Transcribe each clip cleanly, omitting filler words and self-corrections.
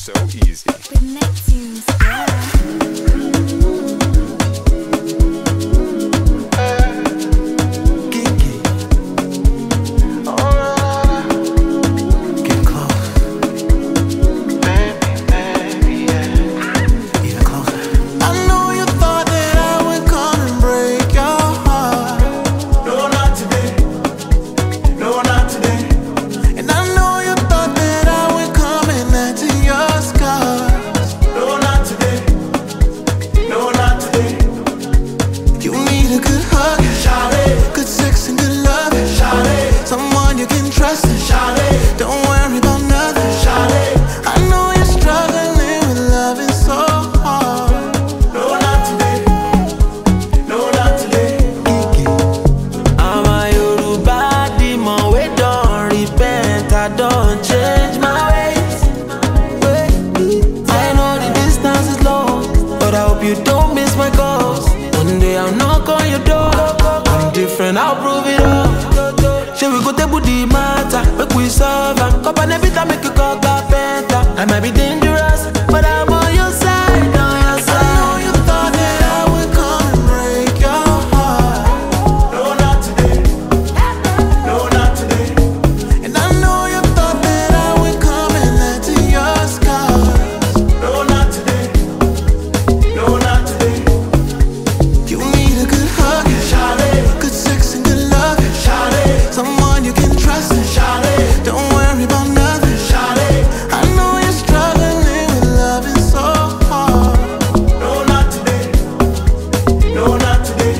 so easy. With Neptune's I'll prove it all. Shall we go table the matter? Make we solve and cup and every time make you call carpenter. I might be dangerous, but I'm on your side, on your side. I know you thought that I would come and break your heart. No, not today. No, not today. And I know you thought that I would come and add to your scars. No, not today. No, not today. You need a good hug, Charlie. good sex and good love, Charlie. someone you can trust, Charlie. don't worry about nothing, Charlie. I know you're struggling with loving so hard. No, not today. No, not today.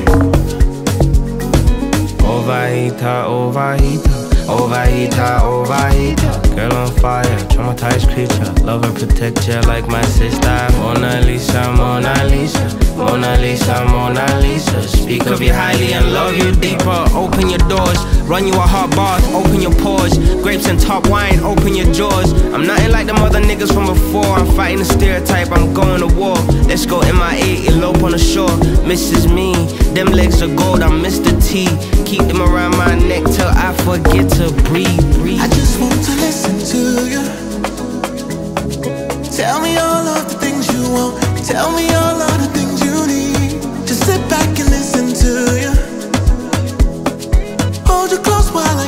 Overheater, overheater, overheater, overheater. Girl on fire, traumatized creature. Love and protect you like my sister. Mona Lisa, Mona Lisa, Mona Lisa, Mona Lisa. Speak of you highly and love you deeper. Open your doors, run you a hot bath, open your pores. Grapes and top wine, open your jaws. I'm nothing like them other niggas from before. I'm fighting the stereotype, I'm going to war. Let's go MIA, elope on the shore. Mrs. Me, them legs are gold, I'm Mr. T. Keep them around my neck till I forget to breathe. I just want to listen to you. Tell me all of the things you want. Tell me all of the things you need. Just sit back and listen to you. Hold you close while I